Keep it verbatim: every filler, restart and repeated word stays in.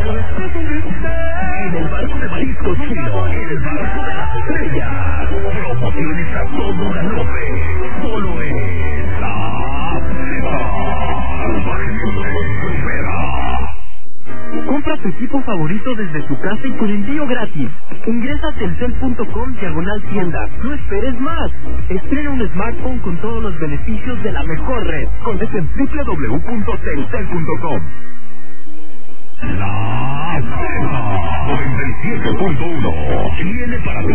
En el barco de mariscos Chino, en el barco de las estrellas. Promociones a todo galope. Solo es la Compra tu equipo favorito desde tu casa y con envío gratis. Ingresa a telcel punto com diagonal tienda. No esperes más. Estrena un smartphone con todos los beneficios de la mejor red. Conoce en doble u doble u doble u punto telcel punto com. La noventa y siete punto uno tiene para ti